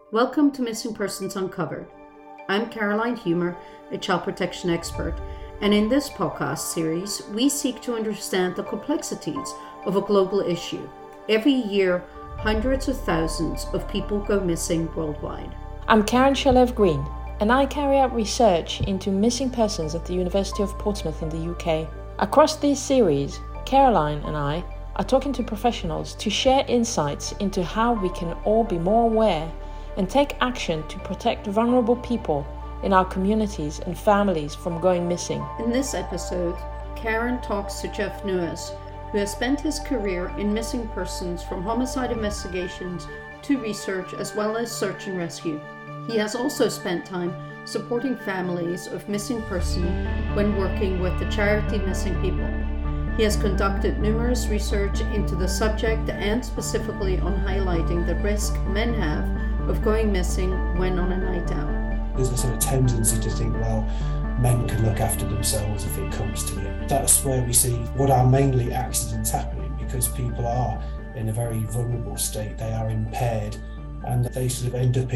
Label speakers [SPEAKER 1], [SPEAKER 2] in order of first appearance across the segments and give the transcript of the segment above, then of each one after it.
[SPEAKER 1] Welcome to Missing Persons Uncovered. I'm Caroline Humer, a child protection expert, and in this podcast series, we seek to understand the complexities of a global issue. Every year, hundreds of thousands of people go missing worldwide.
[SPEAKER 2] I'm Karen Shalev-Green, and I carry out research into missing persons at the University of Portsmouth in the UK. Across this series, Caroline and I are talking to professionals to share insights into how we can all be more aware and take action to protect vulnerable people in our communities and families from going missing.
[SPEAKER 1] In this episode, Karen talks to Jeff Nuez, who has spent his career in missing persons from homicide investigations to research as well as search and rescue. He has also spent time supporting families of missing persons when working with the charity Missing People. He has conducted numerous research into the subject and specifically on highlighting the risk men have of going missing when on a night out.
[SPEAKER 3] There's a sort of tendency to think, well, men can look after themselves if it comes to it. That's where we see what are mainly accidents happening, because people are in a very vulnerable state, they are impaired, and they sort of end up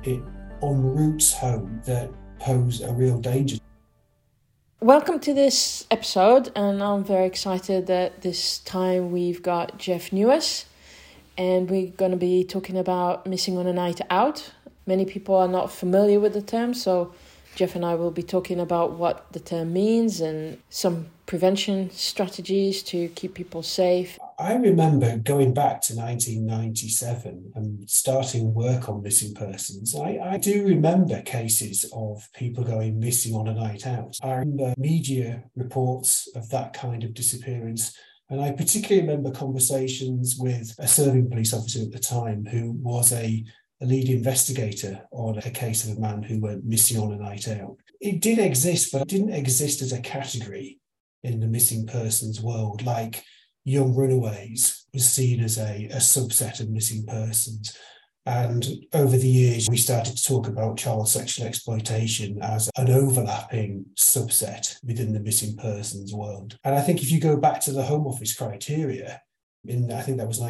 [SPEAKER 3] on routes home that pose a real danger.
[SPEAKER 2] Welcome to this episode, and I'm very excited that this time we've got Jeff Nuez, and we're going to be talking about missing on a night out. Many people are not familiar with the term, so Jeff and I will be talking about what the term means and some prevention strategies to keep people safe.
[SPEAKER 3] I remember going back to 1997 and starting work on missing persons. I do remember cases of people going missing on a night out. I remember media reports of that kind of disappearance. And I particularly remember conversations with a serving police officer at the time who was a lead investigator on a case of a man who went missing on a night out. It did exist, but it didn't exist as a category in the missing persons world. Like young runaways was seen as a subset of missing persons. And over the years, we started to talk about child sexual exploitation as an overlapping subset within the missing persons world. And I think if you go back to the Home Office criteria, I think that was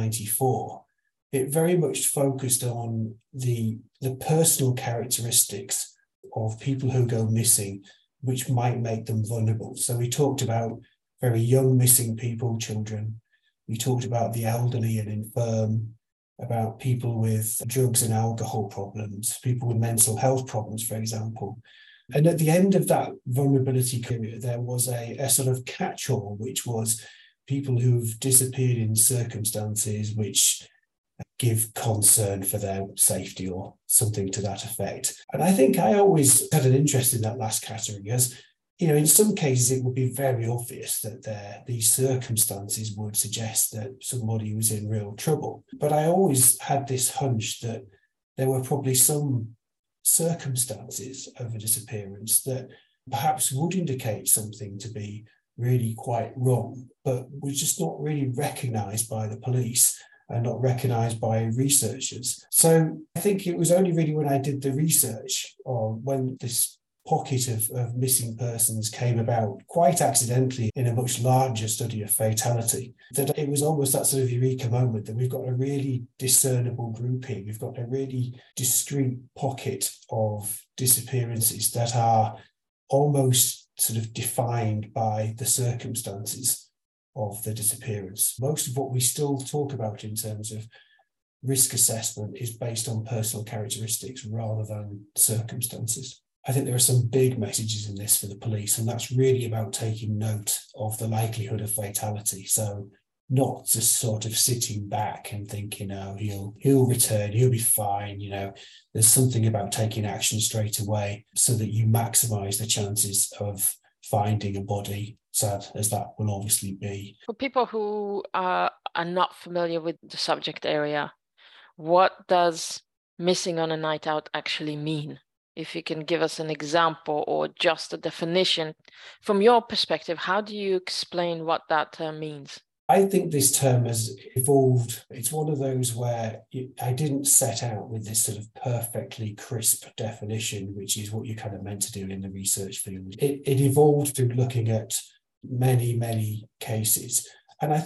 [SPEAKER 3] 1994, it very much focused on the personal characteristics of people who go missing, which might make them vulnerable. So we talked about very young missing people, children. We talked about the elderly and infirm, about people with drugs and alcohol problems, people with mental health problems, for example. And at the end of that vulnerability period, there was a sort of catch-all, which was people who've disappeared in circumstances which give concern for their safety or something to that effect. And I think I always had an interest in that last category, because in some cases, it would be very obvious that these circumstances would suggest that somebody was in real trouble. But I always had this hunch that there were probably some circumstances of a disappearance that perhaps would indicate something to be really quite wrong, but was just not really recognised by the police and not recognised by researchers. So I think it was only really when I did the research, or when this pocket of missing persons came about quite accidentally in a much larger study of fatality, that it was almost that sort of eureka moment that we've got a really discernible grouping. We've got a really discrete pocket of disappearances that are almost sort of defined by the circumstances of the disappearance. Most of what we still talk about in terms of risk assessment is based on personal characteristics rather than circumstances. I think there are some big messages in this for the police, and that's really about taking note of the likelihood of fatality. So not just sort of sitting back and thinking, oh, he'll return, he'll be fine. There's something about taking action straight away so that you maximise the chances of finding a body, sad as that will obviously be.
[SPEAKER 2] For people who are not familiar with the subject area, what does missing on a night out actually mean? If you can give us an example or just a definition from your perspective, how do you explain what that term means?
[SPEAKER 3] I think this term has evolved. It's one of those where I didn't set out with this sort of perfectly crisp definition, which is what you're kind of meant to do in the research field. It evolved through looking at many, many cases. And I think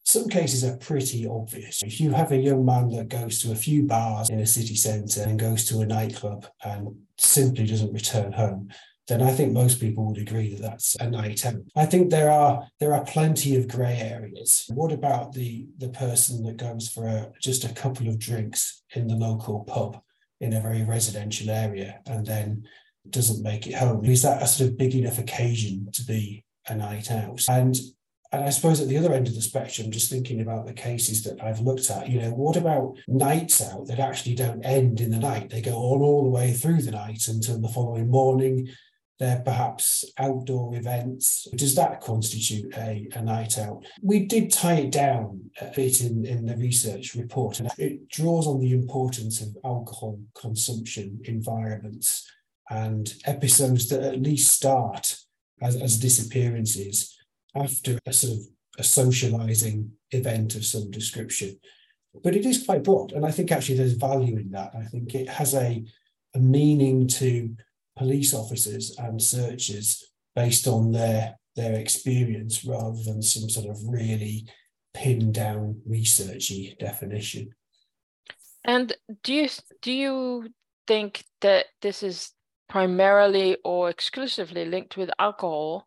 [SPEAKER 3] some cases are pretty obvious. If you have a young man that goes to a few bars in a city centre and goes to a nightclub and simply doesn't return home, then I think most people would agree that that's a night out. I think there are plenty of grey areas. What about the person that goes for just a couple of drinks in the local pub in a very residential area and then doesn't make it home? Is that a sort of big enough occasion to be a night out? And I suppose at the other end of the spectrum, just thinking about the cases that I've looked at, what about nights out that actually don't end in the night? They go on all the way through the night until the following morning. They're perhaps outdoor events. Does that constitute a night out? We did tie it down a bit in the research report, and it draws on the importance of alcohol consumption environments and episodes that at least start as disappearances after a sort of a socialising event of some description. But it is quite broad, and I think actually there's value in that. I think it has a meaning to police officers and searchers based on their experience rather than some sort of really pinned down researchy definition.
[SPEAKER 2] And do you think that this is primarily or exclusively linked with alcohol,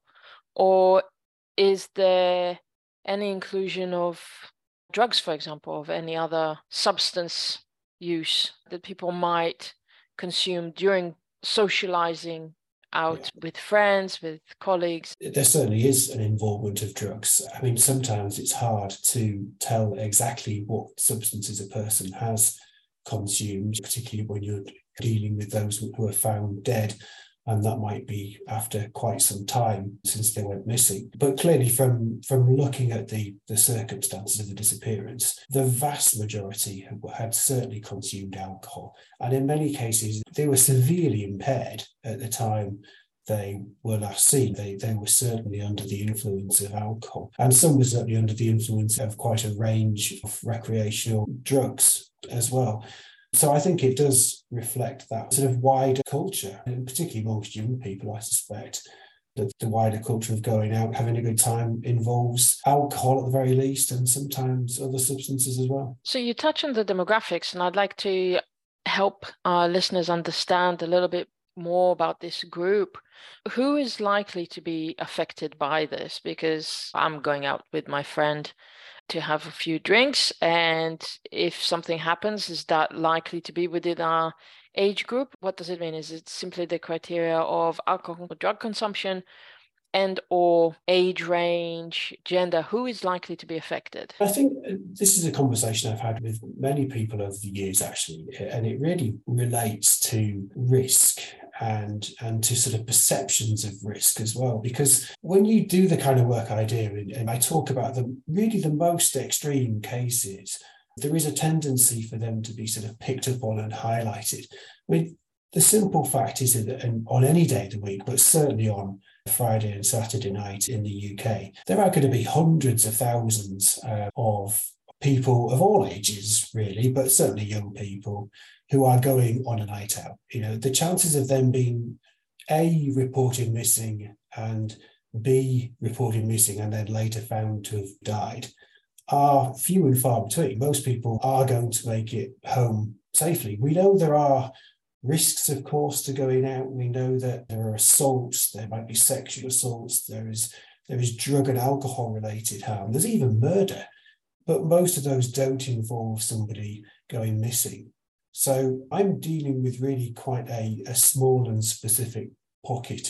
[SPEAKER 2] or is there any inclusion of drugs, for example, of any other substance use that people might consume during socializing out with friends, with colleagues?
[SPEAKER 3] There certainly is an involvement of drugs. I mean, sometimes it's hard to tell exactly what substances a person has consumed, particularly when you're dealing with those who are found dead. And that might be after quite some time since they went missing. But clearly from looking at the circumstances of the disappearance, the vast majority had certainly consumed alcohol. And in many cases, they were severely impaired at the time they were last seen. They were certainly under the influence of alcohol. And some were certainly under the influence of quite a range of recreational drugs as well. So I think it does reflect that sort of wider culture, and particularly amongst young people, I suspect, that the wider culture of going out, having a good time involves alcohol at the very least, and sometimes other substances as well.
[SPEAKER 2] So you touch on the demographics, and I'd like to help our listeners understand a little bit more about this group. Who is likely to be affected by this? Because I'm going out with my friend to have a few drinks, and if something happens, is that likely to be within our age group? What does it mean? Is it simply the criteria of alcohol or drug consumption and or age range, gender? Who is likely to be affected?
[SPEAKER 3] I think this is a conversation I've had with many people over the years, actually, and it really relates to risk and to sort of perceptions of risk as well. Because when you do the kind of work I do, and I talk about the most extreme cases, there is a tendency for them to be sort of picked up on and highlighted. I mean, the simple fact is that on any day of the week, but certainly on Friday and Saturday night in the UK, there are going to be hundreds of thousands of people of all ages, really, but certainly young people who are going on a night out. The chances of them being A, reported missing, and B, reported missing and then later found to have died are few and far between. Most people are going to make it home safely. We know there are risks, of course, to going out. We know that there are assaults, there might be sexual assaults, there is drug and alcohol related harm, there's even murder, but most of those don't involve somebody going missing. So I'm dealing with really quite a small and specific pocket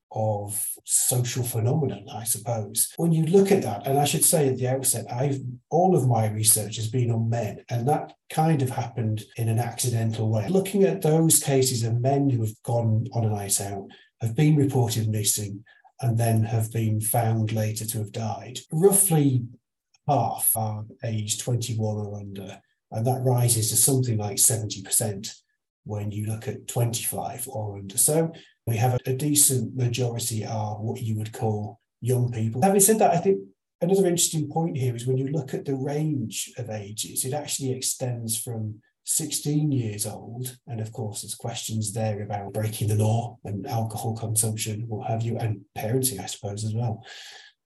[SPEAKER 3] of social phenomenon, I suppose. When you look at that, and I should say at the outset, all of my research has been on men, and that kind of happened in an accidental way. Looking at those cases of men who have gone on a night out, have been reported missing, and then have been found later to have died, roughly half are aged 21 or under, and that rises to something like 70% when you look at 25 or under. So we have a decent majority are what you would call young people. Having said that, I think another interesting point here is when you look at the range of ages, it actually extends from 16 years old. And of course, there's questions there about breaking the law and alcohol consumption, what have you, and parenting, I suppose, as well.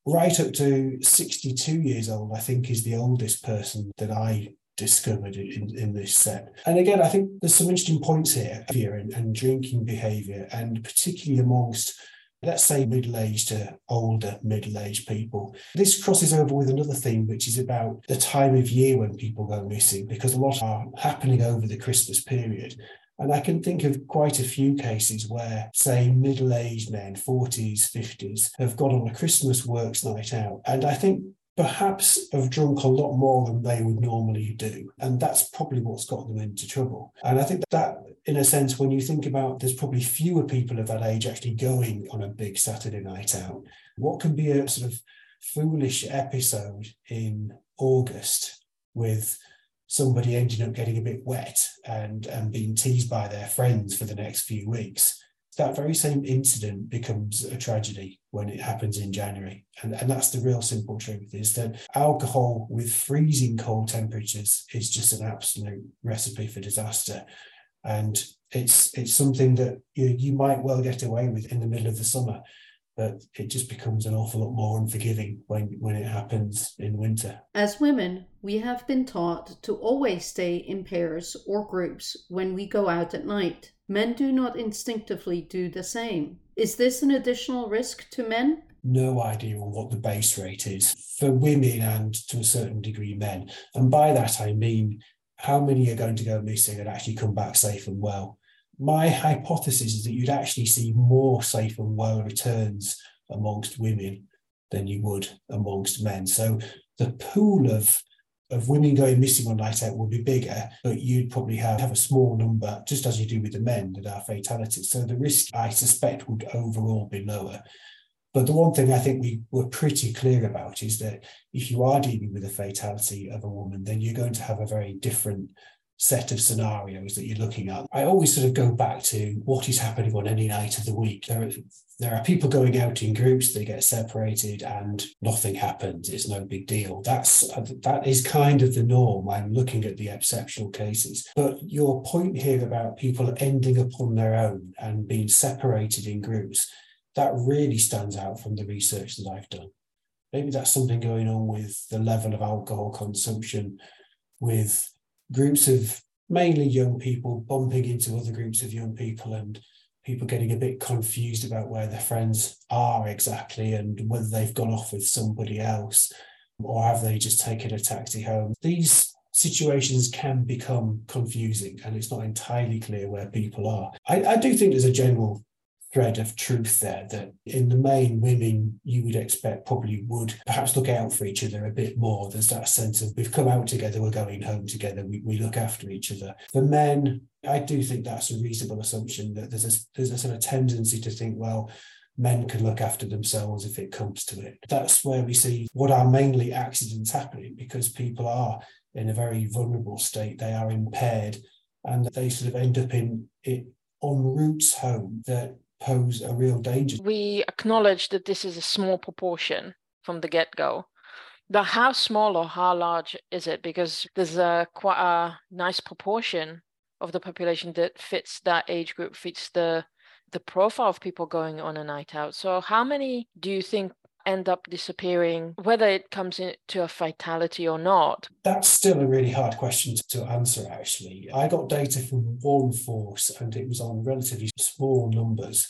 [SPEAKER 3] right up to 62 years old, I think, is the oldest person that I discovered in this set. And again, I think there's some interesting points here and drinking behaviour, and particularly amongst, let's say, middle-aged to older middle-aged people. This crosses over with another theme, which is about the time of year when people go missing, because a lot are happening over the Christmas period. And I can think of quite a few cases where, say, middle-aged men, 40s, 50s, have gone on a Christmas works night out. And I think perhaps have drunk a lot more than they would normally do. And that's probably what's got them into trouble. And I think that, in a sense, when you think about, there's probably fewer people of that age actually going on a big Saturday night out. What can be a sort of foolish episode in August with somebody ending up getting a bit wet and being teased by their friends for the next few weeks? That very same incident becomes a tragedy when it happens in January. And that's the real simple truth, is that alcohol with freezing cold temperatures is just an absolute recipe for disaster. And it's something that you might well get away with in the middle of the summer, but it just becomes an awful lot more unforgiving when it happens in winter.
[SPEAKER 1] As women, we have been taught to always stay in pairs or groups when we go out at night. Men do not instinctively do the same. Is this an additional risk to men?
[SPEAKER 3] No idea on what the base rate is for women and, to a certain degree, men. And by that, I mean how many are going to go missing and actually come back safe and well. My hypothesis is that you'd actually see more safe and well returns amongst women than you would amongst men. So the pool of women going missing on night out will be bigger, but you'd probably have a small number, just as you do with the men, that are fatalities. So the risk, I suspect, would overall be lower. But the one thing I think we were pretty clear about is that if you are dealing with a fatality of a woman, then you're going to have a very different set of scenarios that you're looking at. I always sort of go back to what is happening on any night of the week. There are people going out in groups, they get separated and nothing happens. It's no big deal. That is kind of the norm. I'm looking at the exceptional cases. But your point here about people ending up on their own and being separated in groups, that really stands out from the research that I've done. Maybe that's something going on with the level of alcohol consumption, with groups of mainly young people bumping into other groups of young people, and people getting a bit confused about where their friends are exactly and whether they've gone off with somebody else or have they just taken a taxi home. These situations can become confusing and it's not entirely clear where people are. I do think there's a general thread of truth there that in the main, women you would expect probably would perhaps look out for each other a bit more. There's that sense of we've come out together, we're going home together, we look after each other. For men, I do think that's a reasonable assumption, that there's a sort of tendency to think, well, men can look after themselves if it comes to it. That's where we see what are mainly accidents happening, because people are in a very vulnerable state, they are impaired, and they sort of end up in it on routes home that pose a real danger.
[SPEAKER 2] We acknowledge that this is a small proportion from the get-go. But how small or how large is it? Because there's quite a nice proportion of the population that fits that age group, fits the profile of people going on a night out. So how many do you think end up disappearing, whether it comes into a fatality or not?
[SPEAKER 3] That's still a really hard question to answer, actually. I got data from One Force, and it was on relatively small numbers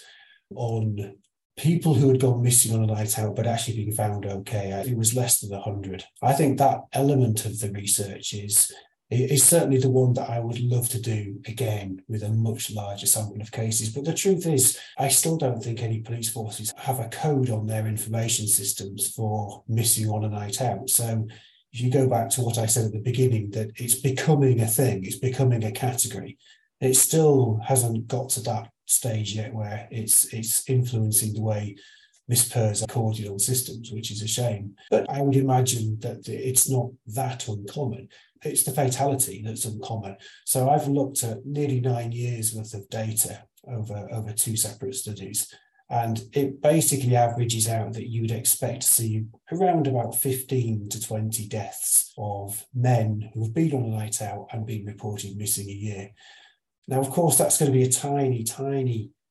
[SPEAKER 3] on people who had gone missing on a night out but actually being found okay. It was less than 100. I think that element of the research is certainly the one that I would love to do again with a much larger sample of cases. But the truth is, I still don't think any police forces have a code on their information systems for missing on a night out. So if you go back to what I said at the beginning, that it's becoming a thing, it's becoming a category, it still hasn't got to that stage yet where it's influencing the way MISPERS are recorded on systems, which is a shame. But I would imagine that it's not that uncommon. It's the fatality that's uncommon. So I've looked at nearly 9 years worth of data over two separate studies, and it basically averages out that you would expect to see around about 15 to 20 deaths of men who have been on a night out and been reported missing a year. Now, of course, that's going to be a tiny, tiny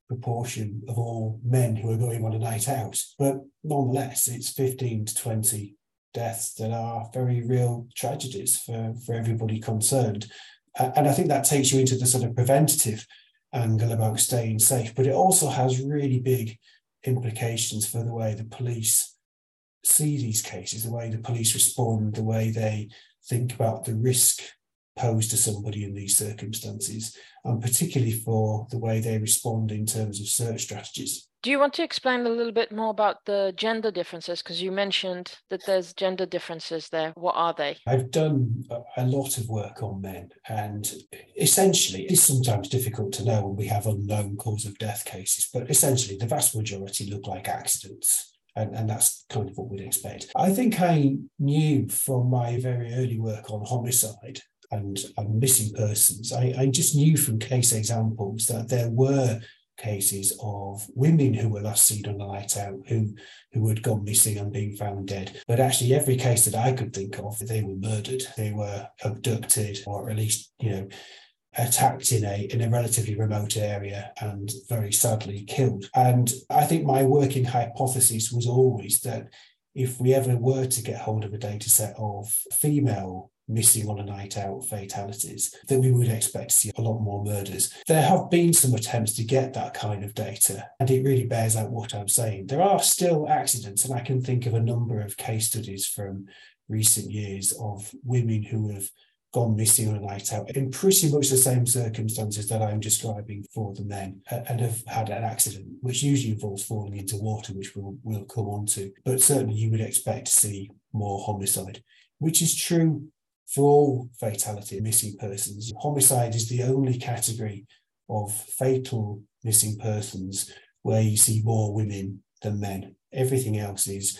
[SPEAKER 3] proportion of all men who are going on a night out. But nonetheless, it's 15 to 20 deaths that are very real tragedies for everybody concerned. And I think that takes you into the sort of preventative angle about staying safe, but it also has really big implications for the way the police see these cases, the way the police respond, the way they think about the risk posed to somebody in these circumstances, and particularly for the way they respond in terms of search strategies.
[SPEAKER 2] Do you want to explain a little bit more about the gender differences? Because you mentioned that there's gender differences there. What are they?
[SPEAKER 3] I've done a lot of work on men, and essentially it's sometimes difficult to know when we have unknown cause of death cases, but essentially the vast majority look like accidents. And that's kind of what we'd expect. I think I knew from my very early work on homicide and missing persons, I just knew from case examples that there were cases of women who were last seen on a night out who had gone missing and been found dead. But actually every case that I could think of, they were murdered, they were abducted, or at least, attacked in a relatively remote area and very sadly killed. And I think my working hypothesis was always that if we ever were to get hold of a data set of female missing on a night out fatalities, that we would expect to see a lot more murders. There have been some attempts to get that kind of data, and it really bears out what I'm saying. There are still accidents, and I can think of a number of case studies from recent years of women who have gone missing on a night out in pretty much the same circumstances that I'm describing for the men, and have had an accident, which usually involves falling into water, which we'll come on to. But certainly you would expect to see more homicide, which is true for all fatality missing persons. Homicide is the only category of fatal missing persons where you see more women than men. Everything else is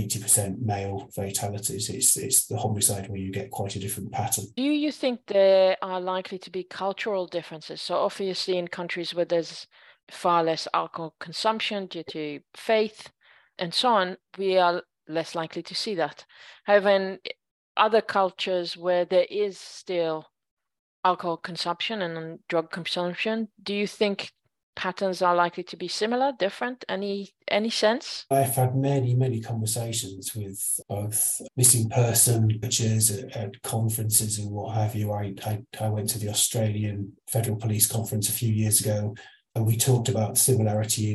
[SPEAKER 3] 80% male fatalities. It's the homicide where you get quite a different pattern.
[SPEAKER 2] Do you think there are likely to be cultural differences? So obviously in countries where there's far less alcohol consumption due to faith and so on, we are less likely to see that. However, in other cultures where there is still alcohol consumption and drug consumption, do you think patterns are likely to be similar, different? Any sense?
[SPEAKER 3] I've had many conversations with both missing person churches at conferences and what have you. I went to the Australian Federal Police Conference a few years ago, and we talked about similarity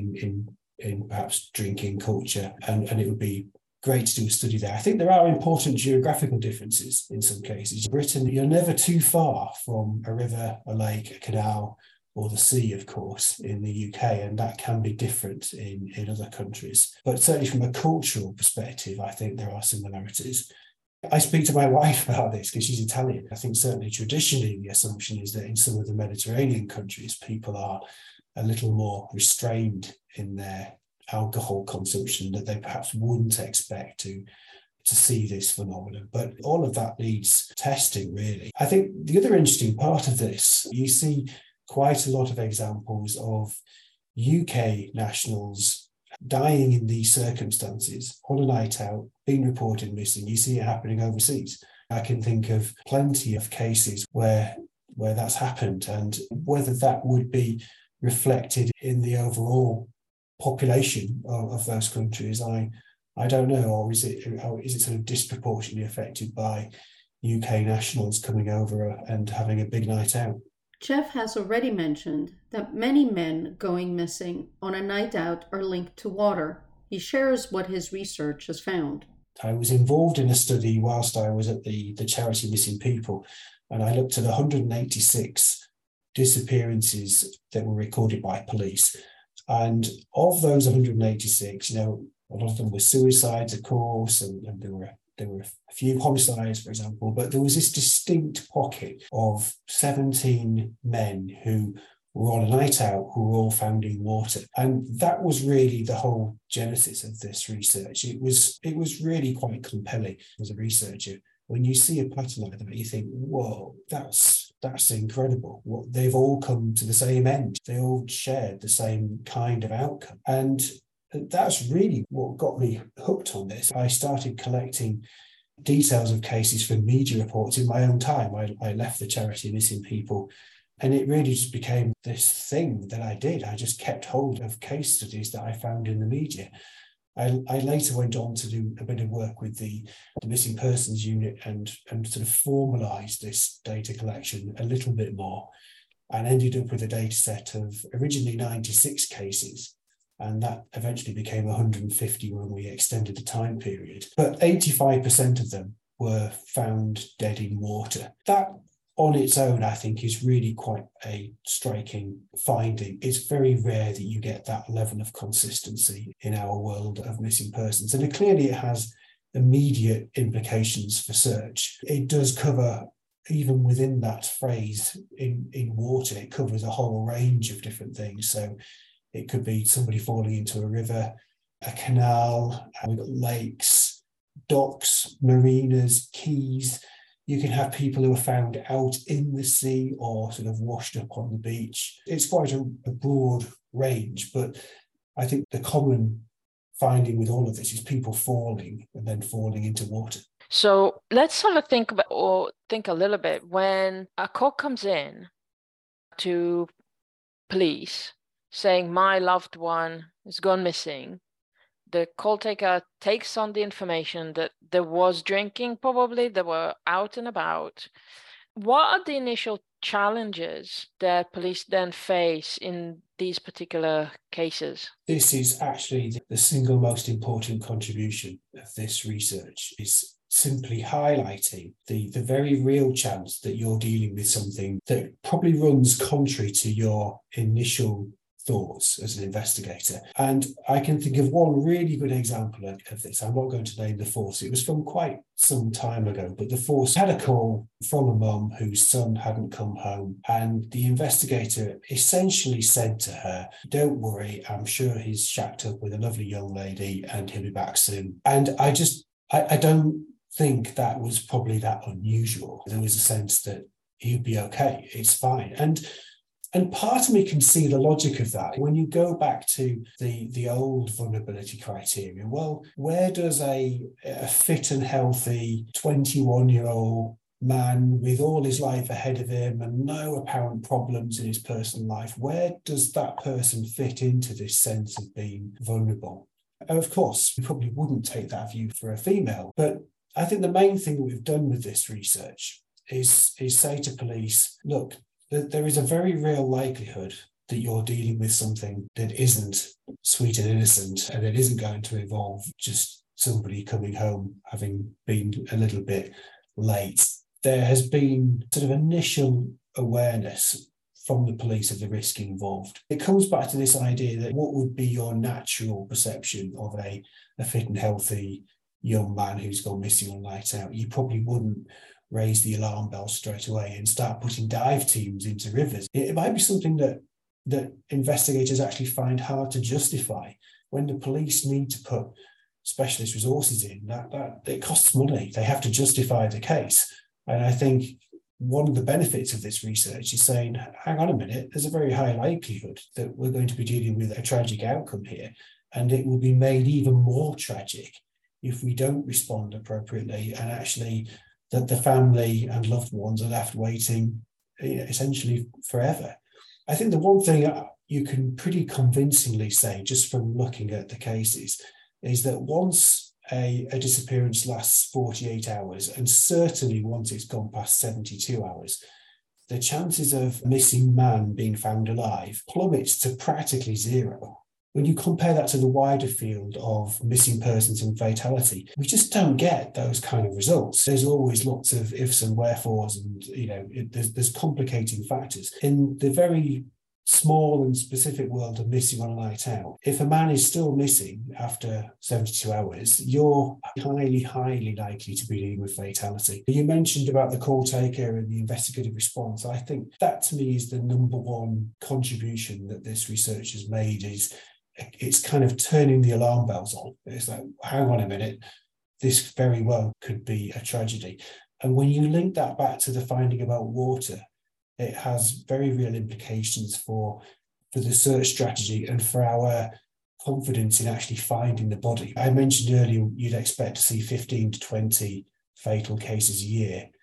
[SPEAKER 3] in perhaps drinking culture, and it would be great to do a study there. I think there are important geographical differences in some cases. In Britain, you're never too far from a river, a lake, a canal, or the sea, of course, in the UK, and that can be different in other countries. But certainly from a cultural perspective, I think there are similarities. I speak to my wife about this because she's Italian. I think certainly traditionally the assumption is that in some of the Mediterranean countries, people are a little more restrained in their alcohol consumption, that they perhaps wouldn't expect to see this phenomenon. But all of that needs testing, really. I think the other interesting part of this, you see quite a lot of examples of UK nationals dying in these circumstances on a night out, being reported missing. You see it happening overseas. I can think of plenty of cases where that's happened, and whether that would be reflected in the overall population of those countries, I don't know. Or is it sort of disproportionately affected by UK nationals coming over and having a big night out?
[SPEAKER 1] Jeff has already mentioned that many men going missing on a night out are linked to water. He shares what his research has found.
[SPEAKER 3] I was involved in a study whilst I was at the charity Missing People, and I looked at 186 disappearances that were recorded by police. And of those 186, a lot of them were suicides, of course, and there were a few homicides, for example, but there was this distinct pocket of 17 men who were on a night out who were all found in water. And that was really the whole genesis of this research. It was really quite compelling as a researcher. When you see a pattern like that, you think, whoa, that's incredible. They've all come to the same end. They all shared the same kind of outcome. And that's really what got me hooked on this. I started collecting details of cases from media reports in my own time. I left the charity Missing People And it really just became this thing that I did. I just kept hold of case studies that I found in the media. I later went on to do a bit of work with the Missing Persons Unit and sort of formalised this data collection a little bit more, and ended up with a data set of originally 96 cases. And that eventually became 150 when we extended the time period. But 85% of them were found dead in water. That on its own, I think, is really quite a striking finding. It's very rare that you get that level of consistency in our world of missing persons. And clearly it has immediate implications for search. It does cover, even within that phrase, in water, it covers a whole range of different things. So it could be somebody falling into a river, a canal, we've got lakes, docks, marinas, quays. You can have people who are found out in the sea or sort of washed up on the beach. It's quite a broad range, but I think the common finding with all of this is people falling and then falling into water.
[SPEAKER 2] So let's have a think a little bit. When a call comes in to police saying my loved one has gone missing, the call taker takes on the information that there was drinking, probably they were out and about. What are the initial challenges that police then face in these particular cases?
[SPEAKER 3] This is actually the single most important contribution of this research, is simply highlighting the very real chance that you're dealing with something that probably runs contrary to your initial thoughts as an investigator. And I can think of one really good example of this. I'm not going to name the force. It was from quite some time ago, but the force had a call from a mum whose son hadn't come home. And the investigator essentially said to her, don't worry, I'm sure he's shacked up with a lovely young lady and he'll be back soon. And I don't think that was probably that unusual. There was a sense that he'd be okay, it's fine. And part of me can see the logic of that. When you go back to the old vulnerability criteria, well, where does a fit and healthy 21-year-old man with all his life ahead of him and no apparent problems in his personal life, where does that person fit into this sense of being vulnerable? And of course, we probably wouldn't take that view for a female, but I think the main thing that we've done with this research is say to police, look, there is a very real likelihood that you're dealing with something that isn't sweet and innocent, and it isn't going to involve just somebody coming home having been a little bit late. There has been sort of initial awareness from the police of the risk involved. It comes back to this idea that what would be your natural perception of a fit and healthy young man who's gone missing on night out? You probably wouldn't raise the alarm bell straight away and start putting dive teams into rivers. It might be something that investigators actually find hard to justify. When the police need to put specialist resources in, that it costs money. They have to justify the case. And I think one of the benefits of this research is saying, hang on a minute, there's a very high likelihood that we're going to be dealing with a tragic outcome here, and it will be made even more tragic if we don't respond appropriately, and actually that the family and loved ones are left waiting essentially forever. I think the one thing you can pretty convincingly say, just from looking at the cases, is that once a disappearance lasts 48 hours, and certainly once it's gone past 72 hours, the chances of missing man being found alive plummets to practically zero. When you compare that to the wider field of missing persons and fatality, we just don't get those kind of results. There's always lots of ifs and wherefores, and there's complicating factors. In the very small and specific world of missing on a night out, if a man is still missing after 72 hours, you're highly, highly likely to be dealing with fatality. You mentioned about the call taker and the investigative response. I think that to me is the number one contribution that this research has made, is it's kind of turning the alarm bells on. It's like, hang on a minute, this very well could be a tragedy. And when you link that back to the finding about water, it has very real implications for the search strategy and for our confidence in actually finding the body. I mentioned earlier you'd expect to see 15 to 20 fatal cases a year.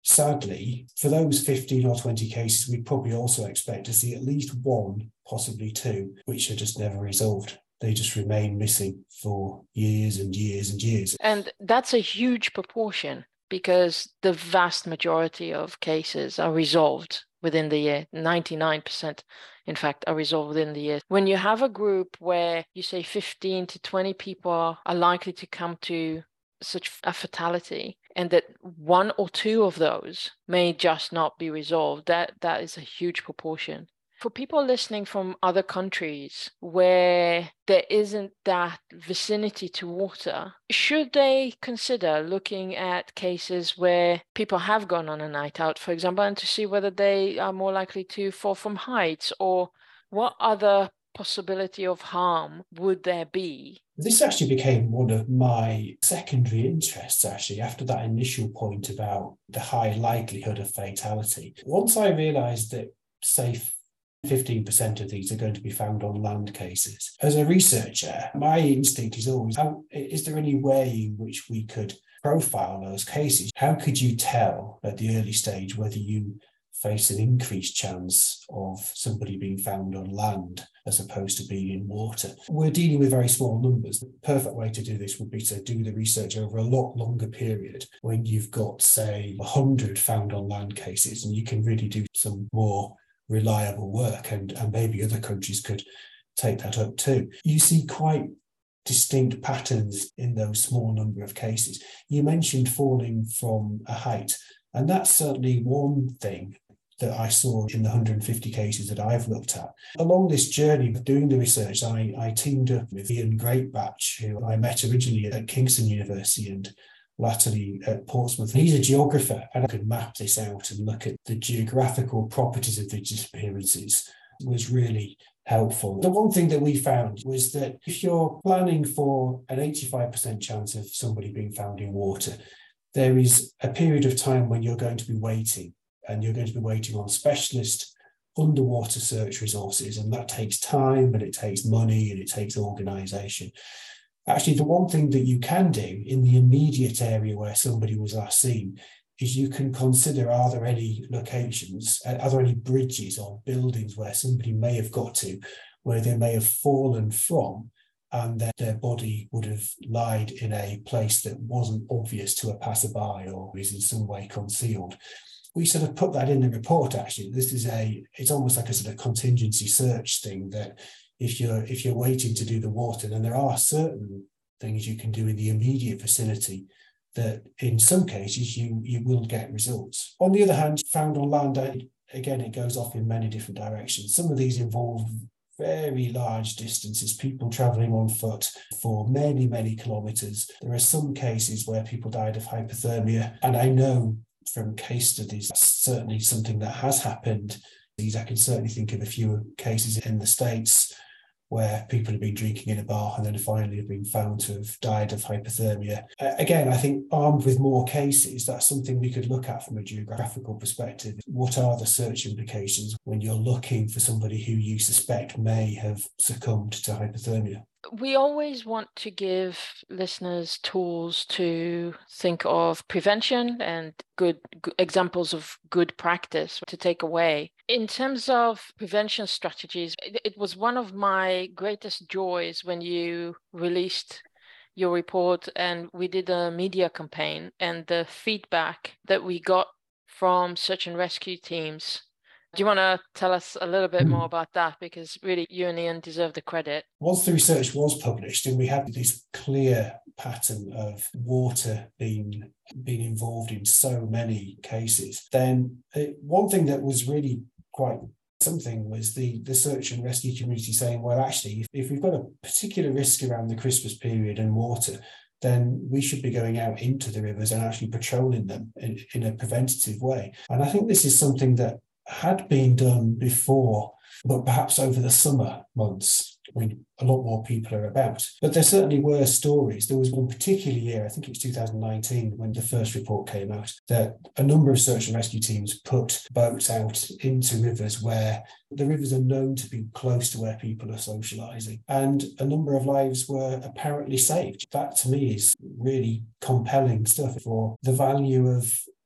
[SPEAKER 3] sadly, for those 15 or 20 cases, we probably also expect to see at least one, possibly two, which are just never resolved. They just remain missing for years and years and years.
[SPEAKER 2] And that's a huge proportion, because the vast majority of cases are resolved within the year. 99%, in fact, are resolved within the year. When you have a group where you say 15 to 20 people are likely to come to such a fatality, and that one or two of those may just not be resolved, that is a huge proportion. For people listening from other countries where there isn't that vicinity to water, should they consider looking at cases where people have gone on a night out, for example, and to see whether they are more likely to fall from heights, or what other possibility of harm would there be?
[SPEAKER 3] This actually became one of my secondary interests, actually, after that initial point about the high likelihood of fatality. Once I realised that, say, 15% of these are going to be found on land cases. As a researcher, my instinct is always, is there any way in which we could profile those cases? How could you tell at the early stage whether you face an increased chance of somebody being found on land as opposed to being in water? We're dealing with very small numbers. The perfect way to do this would be to do the research over a lot longer period, when you've got, say, 100 found on land cases, and you can really do some more reliable work, and maybe other countries could take that up too. You see quite distinct patterns in those small number of cases. You mentioned falling from a height, and that's certainly one thing that I saw in the 150 cases that I've looked at. Along this journey of doing the research, I teamed up with Ian Greatbatch, who I met originally at Kingston University and latterly at Portsmouth. He's a geographer, and I could map this out and look at the geographical properties of the disappearances. It was really helpful. The one thing that we found was that if you're planning for an 85% chance of somebody being found in water, there is a period of time when you're going to be waiting, and you're going to be waiting on specialist underwater search resources, and that takes time, and it takes money, and it takes organisation. Actually, the one thing that you can do in the immediate area where somebody was last seen is you can consider, are there any locations, are there any bridges or buildings where somebody may have got to, where they may have fallen from, and then their body would have lied in a place that wasn't obvious to a passerby or is in some way concealed. We sort of put that in the report, actually. It's almost like a sort of contingency search thing, that if you're waiting to do the water, then there are certain things you can do in the immediate vicinity that in some cases you will get results. On the other hand, found on land, again, it goes off in many different directions. Some of these involve very large distances, people travelling on foot for many, many kilometres. There are some cases where people died of hypothermia, and I know from case studies that's certainly something that has happened. I can certainly think of a few cases in the States where people have been drinking in a bar and then finally have been found to have died of hypothermia. Again, I think armed with more cases, that's something we could look at from a geographical perspective. What are the search implications when you're looking for somebody who you suspect may have succumbed to hypothermia?
[SPEAKER 2] We always want to give listeners tools to think of prevention and good examples of good practice to take away. In terms of prevention strategies, it was one of my greatest joys when you released your report and we did a media campaign, and the feedback that we got from search and rescue teams. Do you want to tell us a little bit more about that? Because really, you and Ian deserve the credit.
[SPEAKER 3] Once the research was published and we had this clear pattern of water being involved in so many cases, then one thing that was really quite something was the search and rescue community saying, well, actually, if we've got a particular risk around the Christmas period and water, then we should be going out into the rivers and actually patrolling them in a preventative way. And I think this is something that had been done before, but perhaps over the summer months when a lot more people are about. But there certainly were stories. There was one particular year, I think it was 2019, when the first report came out, that a number of search and rescue teams put boats out into rivers where the rivers are known to be close to where people are socialising. And a number of lives were apparently saved. That, to me, is really compelling stuff for the value of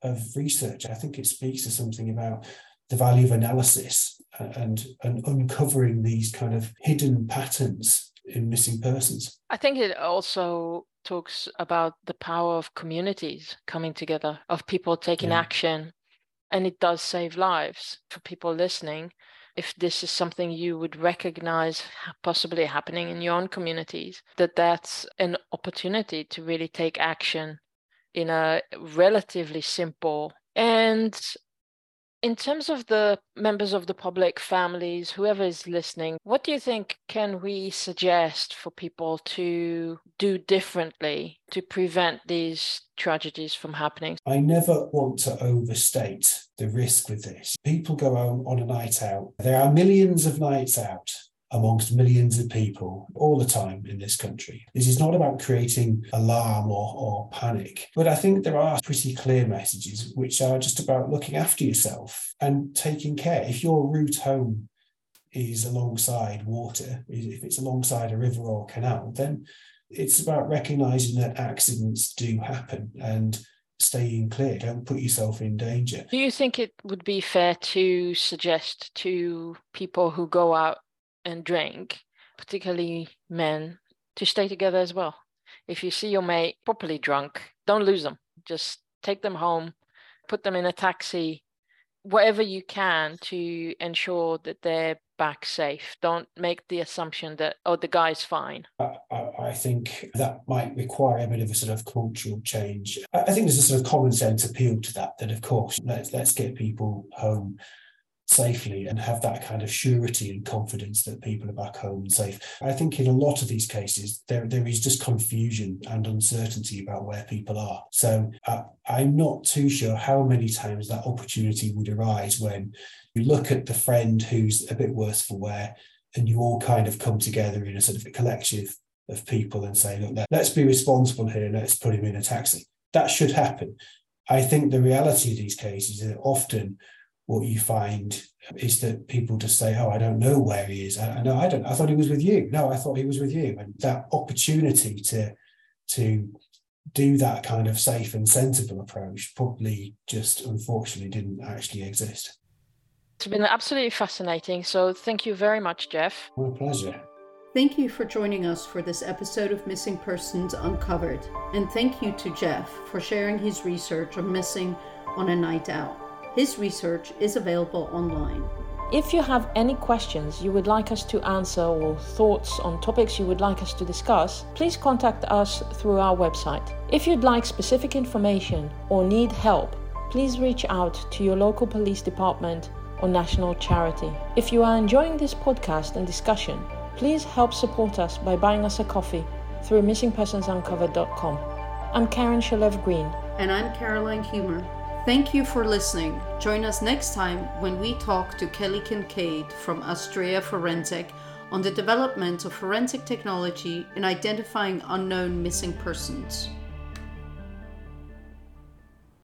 [SPEAKER 3] of research. I think it speaks to something about the value of analysis and uncovering these kind of hidden patterns in missing persons.
[SPEAKER 2] I think it also talks about the power of communities coming together, of people taking action, and it does save lives. For people listening, if this is something you would recognize possibly happening in your own communities, that's an opportunity to really take action in a relatively simple. And in terms of the members of the public, families, whoever is listening, what do you think can we suggest for people to do differently to prevent these tragedies from happening?
[SPEAKER 3] I never want to overstate the risk with this. People go on a night out. There are millions of nights out amongst millions of people all the time in this country. This is not about creating alarm or panic, but I think there are pretty clear messages which are just about looking after yourself and taking care. If your route home is alongside water, if it's alongside a river or canal, then it's about recognising that accidents do happen and staying clear. Don't put yourself in danger.
[SPEAKER 2] Do you think it would be fair to suggest to people who go out and drink, particularly men, to stay together as well? If you see your mate properly drunk, don't lose them. Just take them home, put them in a taxi, whatever you can to ensure that they're back safe. Don't make the assumption that, oh, the guy's fine.
[SPEAKER 3] I think that might require a bit of a sort of cultural change. I think there's a sort of common sense appeal to that of course, let's get people home safely and have that kind of surety and confidence that people are back home and safe. I think in a lot of these cases, there is just confusion and uncertainty about where people are. So I'm not too sure how many times that opportunity would arise when you look at the friend who's a bit worse for wear and you all kind of come together in a sort of a collective of people and say, look, let's be responsible here, let's put him in a taxi. That should happen. I think the reality of these cases is that often what you find is that people just say, oh, I don't know where he is. I thought he was with you. No, I thought he was with you. And that opportunity to do that kind of safe and sensible approach probably just unfortunately didn't actually exist.
[SPEAKER 2] It's been absolutely fascinating. So thank you very much, Jeff.
[SPEAKER 3] My pleasure.
[SPEAKER 1] Thank you for joining us for this episode of Missing Persons Uncovered. And thank you to Jeff for sharing his research on missing on a night out. His research is available online.
[SPEAKER 2] If you have any questions you would like us to answer or thoughts on topics you would like us to discuss, please contact us through our website. If you'd like specific information or need help, please reach out to your local police department or national charity. If you are enjoying this podcast and discussion, please help support us by buying us a coffee through missingpersonsuncovered.com. I'm Karen Shalev-Green.
[SPEAKER 1] And I'm Caroline Humer. Thank you for listening. Join us next time when we talk to Kelly Kincaid from Astrea Forensic on the development of forensic technology in identifying unknown missing persons.